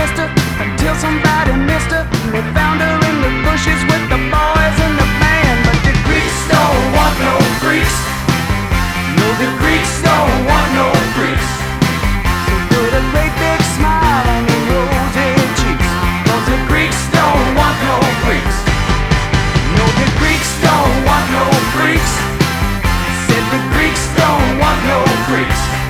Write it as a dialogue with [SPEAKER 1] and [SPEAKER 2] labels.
[SPEAKER 1] kissed her until somebody missed her. And they found her in the bushes with the boys in the band. But the Greeks don't want no freaks. No, the Greeks don't want no freaks. So put a great big smile on your rosy cheeks, 'cause the Greeks don't want no freaks. No, the Greeks don't want no freaks. Said the Greeks don't want no freaks.